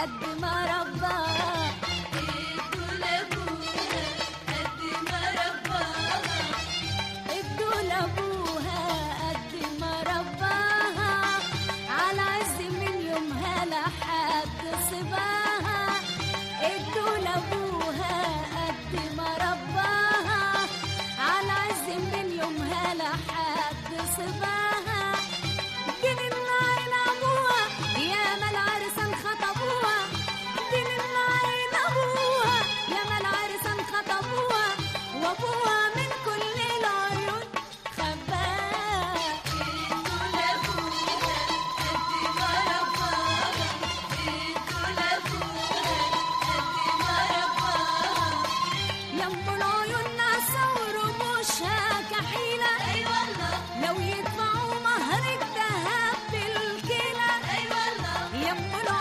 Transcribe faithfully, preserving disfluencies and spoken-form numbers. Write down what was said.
قد ما رباها، ادوا لابوها قد ما رباها، ادوا لابوها قد ما رباها، على عز من يومها لحد صباها. ادوا لابوها قد ما رباها، على عز من يومها لحد صباها. دين النعيل ابوها يا ما العرسان خطبوها، دين النعيل ابوها يا ما العرسان خطبوها، وابوها من كل العيون خباها. ادوا لابوها قد ما رباها، ادوا لابوها قد ما رباها. يم العيون ناسا ورموشها كحيلة، اي والله لو يدفعوا مهر الذهب بالكيلة. اي والله يم العيون